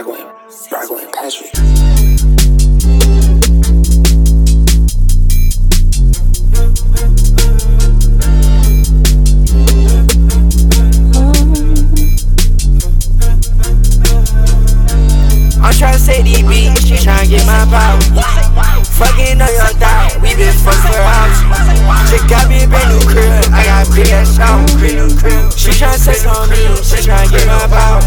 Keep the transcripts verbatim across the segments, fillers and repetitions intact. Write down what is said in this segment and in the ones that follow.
Bragwin, Bragwin, Patrick. I'm tryna say these beats, she tryna get my power. Fucking on your dog, we been fucking for hours. She got me a brand new crib, I got a big ass shower. She tryna say something on me, she tryna get my power.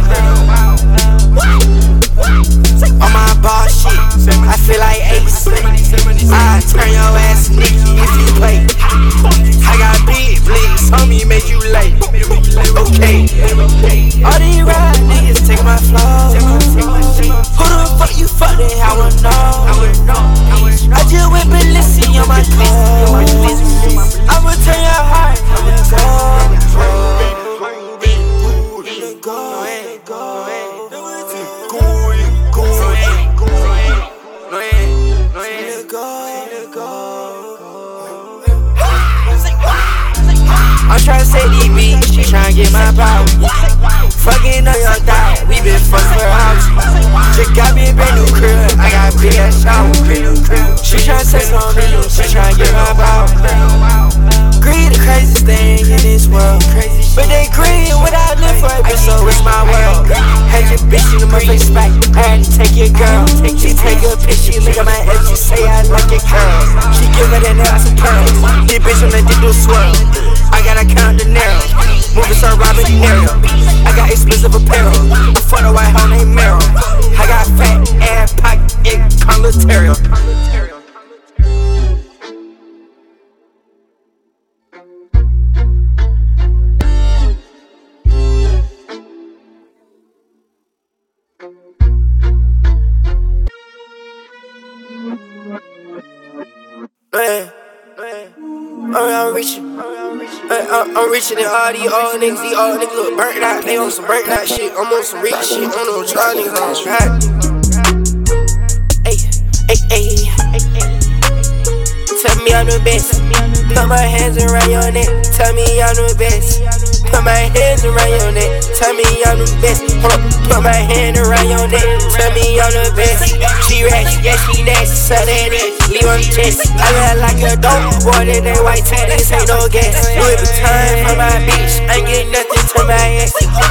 On my ball shit, I feel like Ace. I turn your ass Nicky if you play. I got big blicks, homie, make you late. Okay, all these ride niggas take my flow. Who the fuck you fucking? I wanna know. I just went Balenci on my clothes. I'ma turn your heart, I'ma I'm tryna say these beats, she tryna get my power. Fucking on your dog, we been fucking for hours. She got me a brand new crib, I got a big ass shower. She tryna say something on me, she tryna get my power. Greed the craziest thing in this world, but they green without live for it, so it's my world. Had your bitch in my face back, I had to take your girl. She take a picture, look at my ex, she say I like your curls. She give her that ass some curls, this bitch on that dick do swirl. I gotta count the narrow, moving so Robert De Niro. I got exclusive apparel, I fuck the white hoe named Meryl. I got fat ass pocket, it Conlatarial. Man, man, I'm reaching, I'm, I'm reaching in all these old niggas, these old niggas look burnt out, they on some burnt out shit, I'm on some rich shit, I don't know what y'all niggas on, right? Ay, ay, ay, tell me I'm the best, put my hands around your neck, tell me I'm the best, put my hands around your neck, tell me I'm the best, hold up, put my hand around your neck, tell me I'm the best, she ratchet, yeah she nasty, so that it, leave on the chest, I look like a dope boy, that that white tee, this ain't no gas, Louis Vuitton for my bitch, ain't get nothing to my ex.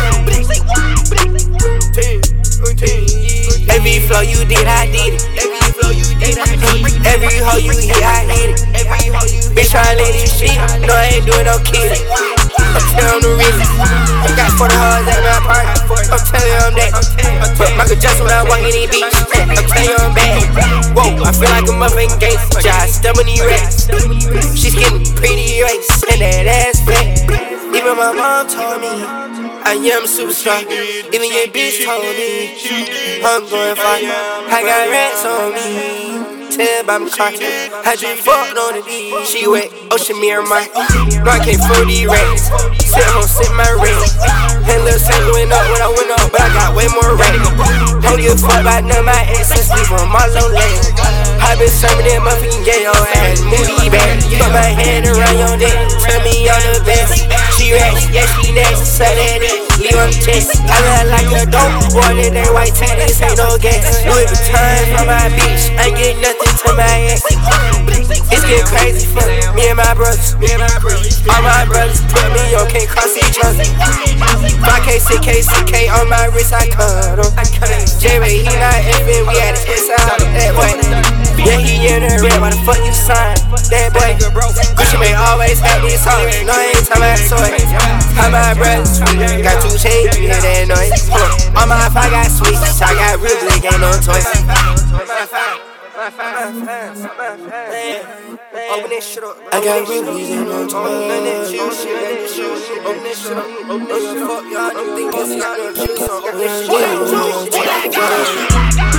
Every flow you did, I did it. Every flow you did, I did it. Every hoe you hit, I hit it. Every hoe you hit, bitch, I let you shit. No, I ain't doing no kidding. I'm telling the reason. I got forty hoes at my party. I'm telling you I'm that. But Michael Jackson when I walk in these beats. I'm telling you I'm bad. Whoa, I feel like a motherfucking gangster. Just stumbling these rats. She's getting pretty race and that ass fat. Even my mom told me I am a superstar. Even your bitch told me I'm going far. I got rats on me. Tell by my car. I just fucked on the D. She wet, ocean mirror my. No, I can't fool these rats. Sit home, sit my ring. And little Saint went up when I went up, but I got way more rain. Don't give a fuck about none of my exes. Leave on my low lane. I been serving that motherfucking gay on ass. Moody bad. Put my hand around your neck. Tell me I'm the best. She ratchet, yeah she nasty, so that it, leave on the chest. I look like a dope boy, that that white tee, this ain't no gas. Louis Vuitton for my bitch, ain't get nothing to my ex. It's getting crazy for me and my brothers. All my brothers put me on, can't cross each other. five K, six K, six K on my wrist, I cut him. J-Ray, he not effing, we had to hit out that boy. Yeah, he in the red, why the fuck you sign? That boy, Gucci may always have these songs. No, I ain't talking about soy. How my brothers, got two chains, you hear that noise. On my I got sweets, I got real big, ain't no toys. Open this shit up. I got real big, ain't no toys. Open this shit up. Open this shit up. Fuck y'all, you think it's not no juice. Open this shit up.